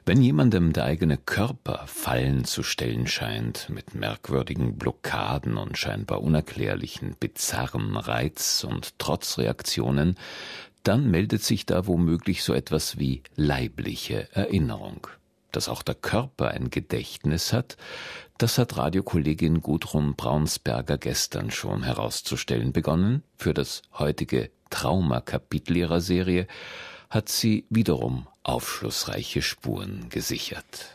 Wenn jemandem der eigene Körper Fallen zu stellen scheint, mit merkwürdigen Blockaden und scheinbar unerklärlichen, bizarren Reiz- und Trotzreaktionen, dann meldet sich da womöglich so etwas wie leibliche Erinnerung. Dass auch der Körper ein Gedächtnis hat, das hat Radiokollegin Gudrun Braunsberger gestern schon herauszustellen begonnen. Für das heutige Traumakapitel ihrer Serie hat sie wiederum aufschlussreiche Spuren gesichert.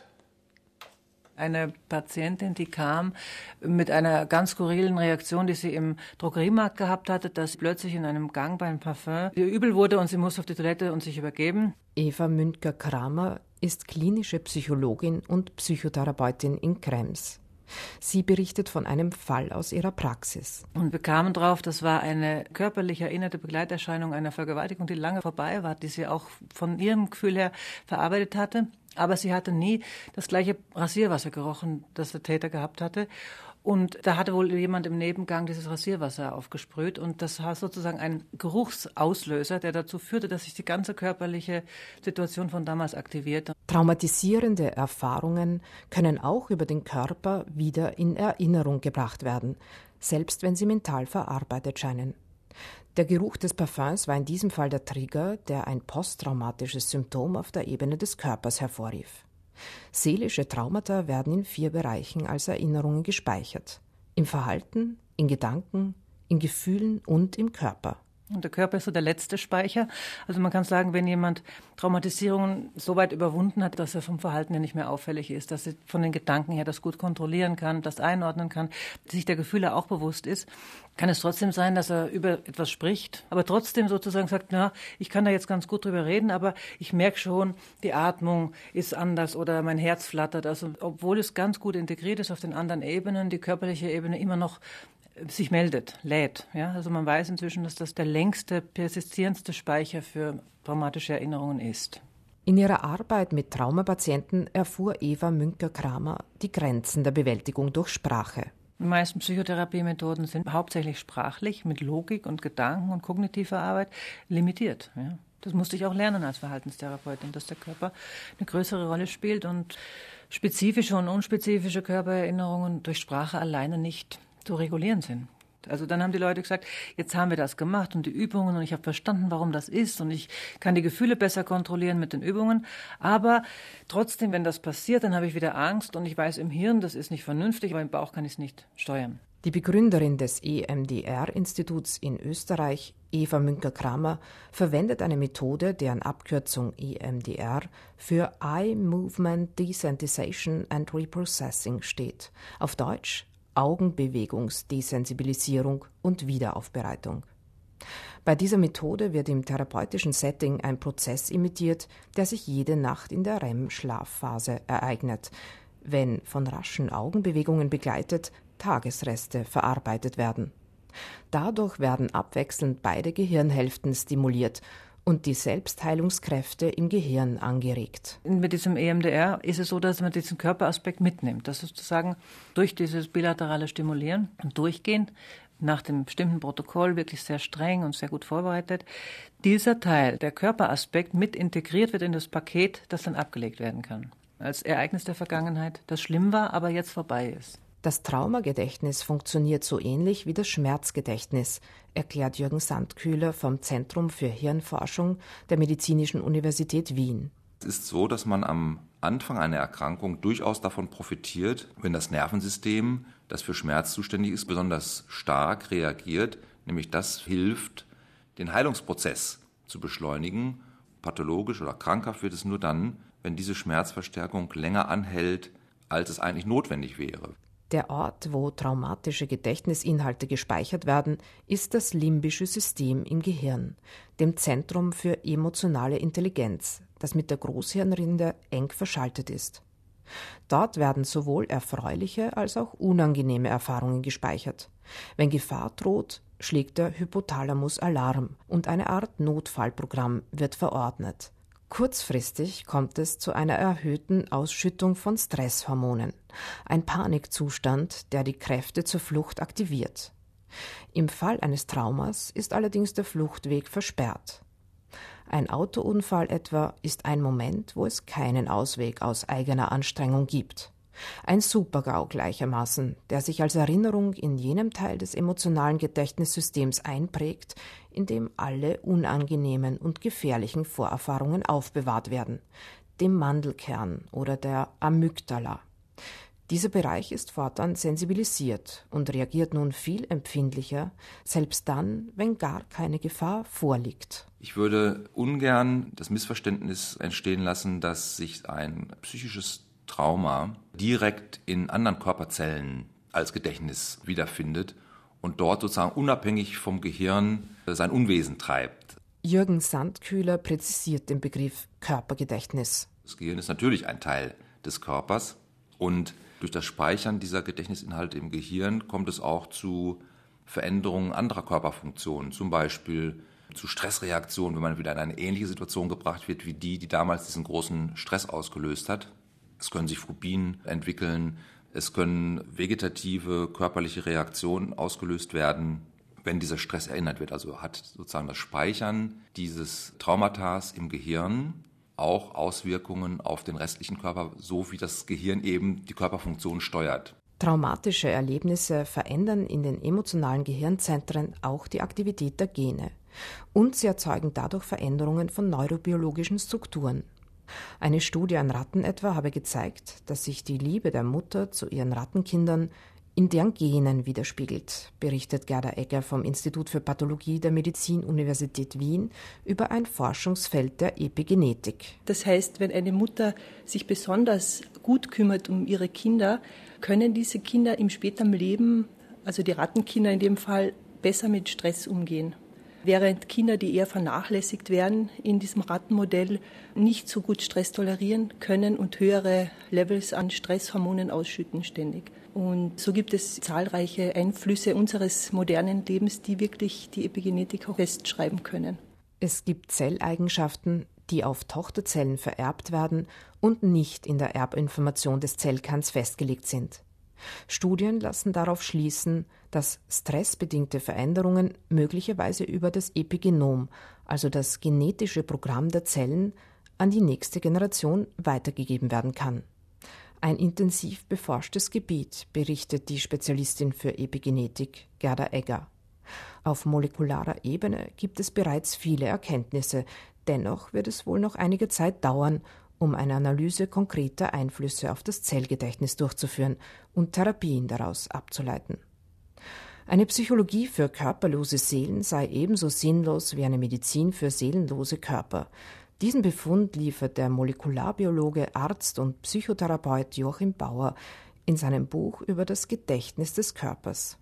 Eine Patientin, die kam mit einer ganz skurrilen Reaktion, die sie im Drogeriemarkt gehabt hatte, dass plötzlich in einem Gang beim Parfum ihr übel wurde und sie musste auf die Toilette und sich übergeben. Eva Müntger-Kramer ist klinische Psychologin und Psychotherapeutin in Krems. Sie berichtet von einem Fall aus ihrer Praxis. Und wir kamen drauf, das war eine körperlich erinnerte Begleiterscheinung einer Vergewaltigung, die lange vorbei war, die sie auch von ihrem Gefühl her verarbeitet hatte. Aber sie hatte nie das gleiche Rasierwasser gerochen, das der Täter gehabt hatte. Und da hatte wohl jemand im Nebengang dieses Rasierwasser aufgesprüht. Und das war sozusagen ein Geruchsauslöser, der dazu führte, dass sich die ganze körperliche Situation von damals aktivierte. Traumatisierende Erfahrungen können auch über den Körper wieder in Erinnerung gebracht werden, selbst wenn sie mental verarbeitet scheinen. Der Geruch des Parfüms war in diesem Fall der Trigger, der ein posttraumatisches Symptom auf der Ebene des Körpers hervorrief. Seelische Traumata werden in 4 Bereichen als Erinnerungen gespeichert: im Verhalten, in Gedanken, in Gefühlen und im Körper. Und der Körper ist so der letzte Speicher. Also man kann sagen, wenn jemand Traumatisierungen so weit überwunden hat, dass er vom Verhalten her nicht mehr auffällig ist, dass er von den Gedanken her das gut kontrollieren kann, das einordnen kann, sich der Gefühle auch bewusst ist, kann es trotzdem sein, dass er über etwas spricht, aber trotzdem sozusagen sagt, na, ich kann da jetzt ganz gut drüber reden, aber ich merke schon, die Atmung ist anders oder mein Herz flattert. Also obwohl es ganz gut integriert ist auf den anderen Ebenen, die körperliche Ebene immer noch sich meldet, lädt. Ja? Also man weiß inzwischen, dass das der längste, persistierendste Speicher für traumatische Erinnerungen ist. In ihrer Arbeit mit Traumapatienten erfuhr Eva Müntger-Kramer die Grenzen der Bewältigung durch Sprache. Die meisten Psychotherapiemethoden sind hauptsächlich sprachlich, mit Logik und Gedanken und kognitiver Arbeit limitiert. Ja? Das musste ich auch lernen als Verhaltenstherapeutin, dass der Körper eine größere Rolle spielt und spezifische und unspezifische Körpererinnerungen durch Sprache alleine nicht zu regulieren sind. Also dann haben die Leute gesagt, jetzt haben wir das gemacht und die Übungen und ich habe verstanden, warum das ist und ich kann die Gefühle besser kontrollieren mit den Übungen. Aber trotzdem, wenn das passiert, dann habe ich wieder Angst und ich weiß im Hirn, das ist nicht vernünftig, aber im Bauch kann ich es nicht steuern. Die Begründerin des EMDR-Instituts in Österreich, Eva Müntger-Kramer, verwendet eine Methode, deren Abkürzung EMDR für Eye Movement Desensitization and Reprocessing steht. Auf Deutsch Augenbewegungsdesensibilisierung und Wiederaufbereitung. Bei dieser Methode wird im therapeutischen Setting ein Prozess imitiert, der sich jede Nacht in der REM-Schlafphase ereignet, wenn von raschen Augenbewegungen begleitet Tagesreste verarbeitet werden. Dadurch werden abwechselnd beide Gehirnhälften stimuliert und die Selbstheilungskräfte im Gehirn angeregt. Mit diesem EMDR ist es so, dass man diesen Körperaspekt mitnimmt. Das ist sozusagen durch dieses bilaterale Stimulieren und Durchgehen nach dem bestimmten Protokoll, wirklich sehr streng und sehr gut vorbereitet, dieser Teil, der Körperaspekt, mit integriert wird in das Paket, das dann abgelegt werden kann. Als Ereignis der Vergangenheit, das schlimm war, aber jetzt vorbei ist. Das Traumagedächtnis funktioniert so ähnlich wie das Schmerzgedächtnis, erklärt Jürgen Sandkühler vom Zentrum für Hirnforschung der Medizinischen Universität Wien. Es ist so, dass man am Anfang einer Erkrankung durchaus davon profitiert, wenn das Nervensystem, das für Schmerz zuständig ist, besonders stark reagiert. Nämlich das hilft, den Heilungsprozess zu beschleunigen. Pathologisch oder krankhaft wird es nur dann, wenn diese Schmerzverstärkung länger anhält, als es eigentlich notwendig wäre. Der Ort, wo traumatische Gedächtnisinhalte gespeichert werden, ist das limbische System im Gehirn, dem Zentrum für emotionale Intelligenz, das mit der Großhirnrinde eng verschaltet ist. Dort werden sowohl erfreuliche als auch unangenehme Erfahrungen gespeichert. Wenn Gefahr droht, schlägt der Hypothalamus Alarm und eine Art Notfallprogramm wird verordnet. Kurzfristig kommt es zu einer erhöhten Ausschüttung von Stresshormonen, ein Panikzustand, der die Kräfte zur Flucht aktiviert. Im Fall eines Traumas ist allerdings der Fluchtweg versperrt. Ein Autounfall etwa ist ein Moment, wo es keinen Ausweg aus eigener Anstrengung gibt. Ein Super-GAU gleichermaßen, der sich als Erinnerung in jenem Teil des emotionalen Gedächtnissystems einprägt, in dem alle unangenehmen und gefährlichen Vorerfahrungen aufbewahrt werden, dem Mandelkern oder der Amygdala. Dieser Bereich ist fortan sensibilisiert und reagiert nun viel empfindlicher, selbst dann, wenn gar keine Gefahr vorliegt. Ich würde ungern das Missverständnis entstehen lassen, dass sich ein psychisches Trauma direkt in anderen Körperzellen als Gedächtnis wiederfindet und dort sozusagen unabhängig vom Gehirn sein Unwesen treibt. Jürgen Sandkühler präzisiert den Begriff Körpergedächtnis. Das Gehirn ist natürlich ein Teil des Körpers und durch das Speichern dieser Gedächtnisinhalte im Gehirn kommt es auch zu Veränderungen anderer Körperfunktionen, zum Beispiel zu Stressreaktionen, wenn man wieder in eine ähnliche Situation gebracht wird wie die damals diesen großen Stress ausgelöst hat. Es können sich Phobien entwickeln, es können vegetative körperliche Reaktionen ausgelöst werden, wenn dieser Stress erinnert wird. Also hat sozusagen das Speichern dieses Traumatas im Gehirn auch Auswirkungen auf den restlichen Körper, so wie das Gehirn eben die Körperfunktion steuert. Traumatische Erlebnisse verändern in den emotionalen Gehirnzentren auch die Aktivität der Gene. Und sie erzeugen dadurch Veränderungen von neurobiologischen Strukturen. Eine Studie an Ratten etwa habe gezeigt, dass sich die Liebe der Mutter zu ihren Rattenkindern in deren Genen widerspiegelt, berichtet Gerda Egger vom Institut für Pathologie der Medizin-Universität Wien über ein Forschungsfeld der Epigenetik. Das heißt, wenn eine Mutter sich besonders gut kümmert um ihre Kinder, können diese Kinder im späteren Leben, also die Rattenkinder in dem Fall, besser mit Stress umgehen. Während Kinder, die eher vernachlässigt werden in diesem Rattenmodell, nicht so gut Stress tolerieren können und höhere Levels an Stresshormonen ausschütten ständig. Und so gibt es zahlreiche Einflüsse unseres modernen Lebens, die wirklich die Epigenetik auch festschreiben können. Es gibt Zelleigenschaften, die auf Tochterzellen vererbt werden und nicht in der Erbinformation des Zellkerns festgelegt sind. Studien lassen darauf schließen, dass stressbedingte Veränderungen möglicherweise über das Epigenom, also das genetische Programm der Zellen, an die nächste Generation weitergegeben werden kann. Ein intensiv beforschtes Gebiet, berichtet die Spezialistin für Epigenetik Gerda Egger. Auf molekularer Ebene gibt es bereits viele Erkenntnisse, dennoch wird es wohl noch einige Zeit dauern, um eine Analyse konkreter Einflüsse auf das Zellgedächtnis durchzuführen und Therapien daraus abzuleiten. Eine Psychologie für körperlose Seelen sei ebenso sinnlos wie eine Medizin für seelenlose Körper. Diesen Befund liefert der Molekularbiologe, Arzt und Psychotherapeut Joachim Bauer in seinem Buch über das Gedächtnis des Körpers.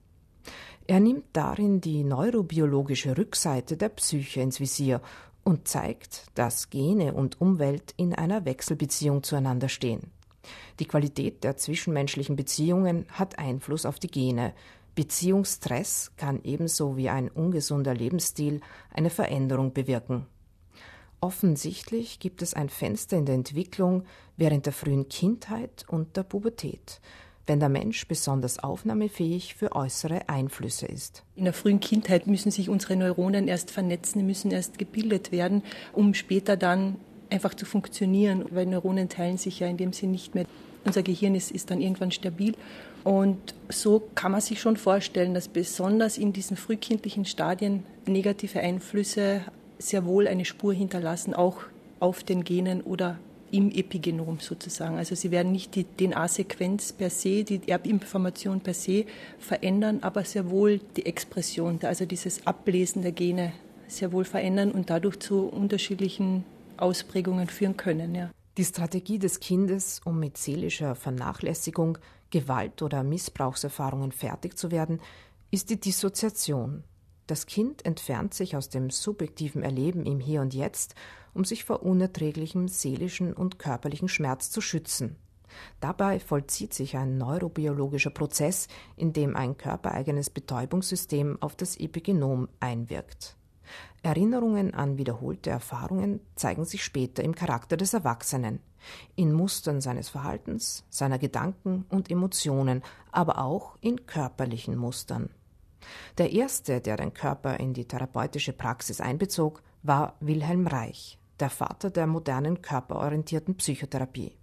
Er nimmt darin die neurobiologische Rückseite der Psyche ins Visier und zeigt, dass Gene und Umwelt in einer Wechselbeziehung zueinander stehen. Die Qualität der zwischenmenschlichen Beziehungen hat Einfluss auf die Gene. Beziehungsstress kann ebenso wie ein ungesunder Lebensstil eine Veränderung bewirken. Offensichtlich gibt es ein Fenster in der Entwicklung während der frühen Kindheit und der Pubertät, wenn der Mensch besonders aufnahmefähig für äußere Einflüsse ist. In der frühen Kindheit müssen sich unsere Neuronen erst vernetzen, müssen erst gebildet werden, um später dann einfach zu funktionieren, weil Neuronen teilen sich ja in dem Sinn nicht mehr. Unser Gehirn ist dann irgendwann stabil. Und so kann man sich schon vorstellen, dass besonders in diesen frühkindlichen Stadien negative Einflüsse sehr wohl eine Spur hinterlassen, auch auf den Genen oder im Epigenom sozusagen. Also sie werden nicht die DNA-Sequenz per se, die Erbinformation per se verändern, aber sehr wohl die Expression, also dieses Ablesen der Gene sehr wohl verändern und dadurch zu unterschiedlichen Ausprägungen führen können. Ja. Die Strategie des Kindes, um mit seelischer Vernachlässigung, Gewalt- oder Missbrauchserfahrungen fertig zu werden, ist die Dissoziation. Das Kind entfernt sich aus dem subjektiven Erleben im Hier und Jetzt, um sich vor unerträglichem seelischen und körperlichen Schmerz zu schützen. Dabei vollzieht sich ein neurobiologischer Prozess, in dem ein körpereigenes Betäubungssystem auf das Epigenom einwirkt. Erinnerungen an wiederholte Erfahrungen zeigen sich später im Charakter des Erwachsenen, in Mustern seines Verhaltens, seiner Gedanken und Emotionen, aber auch in körperlichen Mustern. Der erste, der den Körper in die therapeutische Praxis einbezog, war Wilhelm Reich, der Vater der modernen körperorientierten Psychotherapie.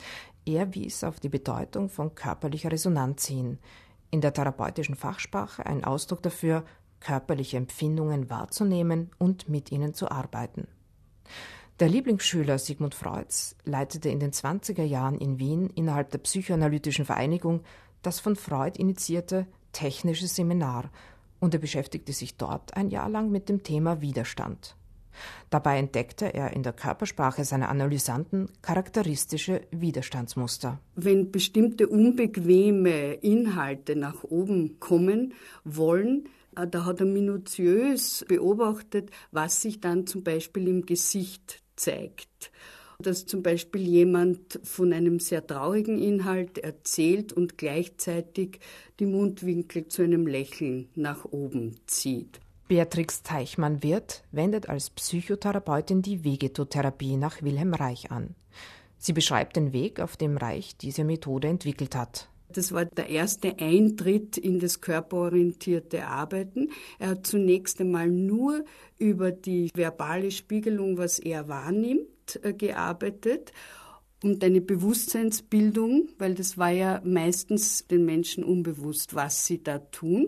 Er wies auf die Bedeutung von körperlicher Resonanz hin, in der therapeutischen Fachsprache ein Ausdruck dafür, körperliche Empfindungen wahrzunehmen und mit ihnen zu arbeiten. Der Lieblingsschüler Sigmund Freuds leitete in den 20er Jahren in Wien innerhalb der Psychoanalytischen Vereinigung das von Freud initiierte Technische Seminar und er beschäftigte sich dort ein Jahr lang mit dem Thema Widerstand. Dabei entdeckte er in der Körpersprache seiner Analysanten charakteristische Widerstandsmuster. Wenn bestimmte unbequeme Inhalte nach oben kommen wollen, da hat er minutiös beobachtet, was sich dann zum Beispiel im Gesicht zeigt. Dass zum Beispiel jemand von einem sehr traurigen Inhalt erzählt und gleichzeitig die Mundwinkel zu einem Lächeln nach oben zieht. Beatrix Teichmann-Wirth wendet als Psychotherapeutin die Vegetotherapie nach Wilhelm Reich an. Sie beschreibt den Weg, auf dem Reich diese Methode entwickelt hat. Das war der erste Eintritt in das körperorientierte Arbeiten. Er hat zunächst einmal nur über die verbale Spiegelung, was er wahrnimmt, gearbeitet und eine Bewusstseinsbildung, weil das war ja meistens den Menschen unbewusst, was sie da tun,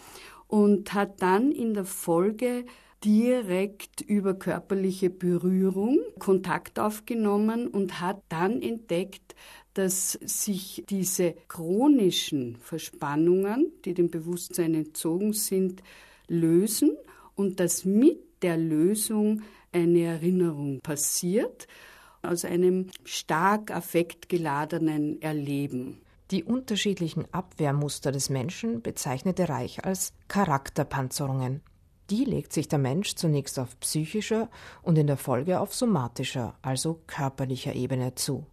und hat dann in der Folge direkt über körperliche Berührung Kontakt aufgenommen und hat dann entdeckt, dass sich diese chronischen Verspannungen, die dem Bewusstsein entzogen sind, lösen und dass mit der Lösung eine Erinnerung passiert aus einem stark affektgeladenen Erleben. Die unterschiedlichen Abwehrmuster des Menschen bezeichnete Reich als Charakterpanzerungen. Die legt sich der Mensch zunächst auf psychischer und in der Folge auf somatischer, also körperlicher Ebene zu.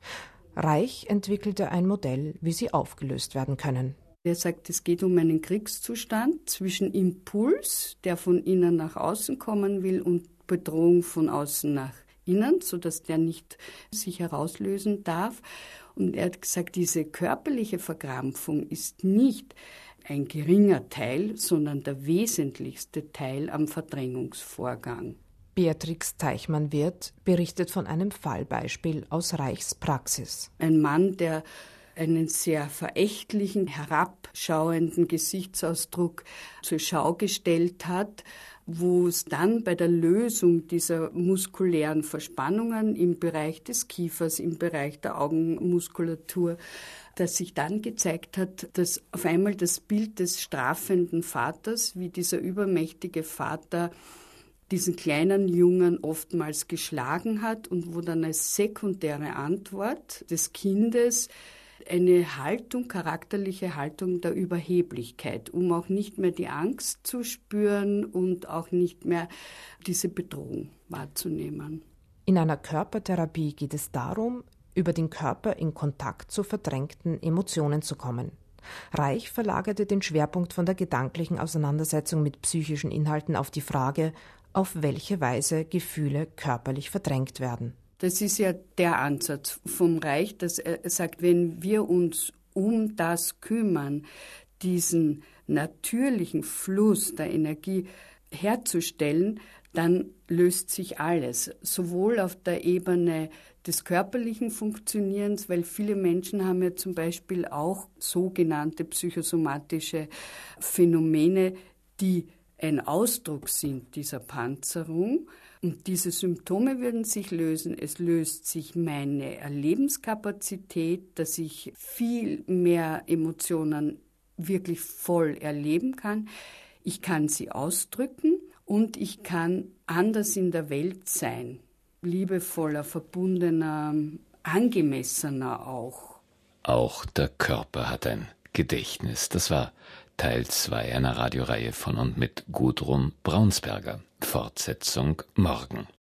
Reich entwickelte ein Modell, wie sie aufgelöst werden können. Er sagt, es geht um einen Kriegszustand zwischen Impuls, der von innen nach außen kommen will, und Bedrohung von außen nach innen, sodass der nicht sich herauslösen darf. Und er hat gesagt, diese körperliche Verkrampfung ist nicht ein geringer Teil, sondern der wesentlichste Teil am Verdrängungsvorgang. Beatrix Teichmann-Wirth berichtet von einem Fallbeispiel aus Reichs Praxis. Ein Mann, der einen sehr verächtlichen, herabschauenden Gesichtsausdruck zur Schau gestellt hat, wo es dann bei der Lösung dieser muskulären Verspannungen im Bereich des Kiefers, im Bereich der Augenmuskulatur, dass sich dann gezeigt hat, dass auf einmal das Bild des strafenden Vaters, wie dieser übermächtige Vater diesen kleinen Jungen oftmals geschlagen hat und wo dann als sekundäre Antwort des Kindes eine Haltung, charakterliche Haltung der Überheblichkeit, um auch nicht mehr die Angst zu spüren und auch nicht mehr diese Bedrohung wahrzunehmen. In einer Körpertherapie geht es darum, über den Körper in Kontakt zu verdrängten Emotionen zu kommen. Reich verlagerte den Schwerpunkt von der gedanklichen Auseinandersetzung mit psychischen Inhalten auf die Frage, auf welche Weise Gefühle körperlich verdrängt werden. Das ist ja der Ansatz vom Reich, dass er sagt, wenn wir uns um das kümmern, diesen natürlichen Fluss der Energie herzustellen, dann löst sich alles, sowohl auf der Ebene des körperlichen Funktionierens, weil viele Menschen haben ja zum Beispiel auch sogenannte psychosomatische Phänomene, die ein Ausdruck sind dieser Panzerung. Und diese Symptome würden sich lösen. Es löst sich meine Erlebenskapazität, dass ich viel mehr Emotionen wirklich voll erleben kann. Ich kann sie ausdrücken und ich kann anders in der Welt sein. Liebevoller, verbundener, angemessener auch. Auch der Körper hat ein Gedächtnis. Das war Teil 2 einer Radioreihe von und mit Gudrun Braunsberger. Fortsetzung morgen.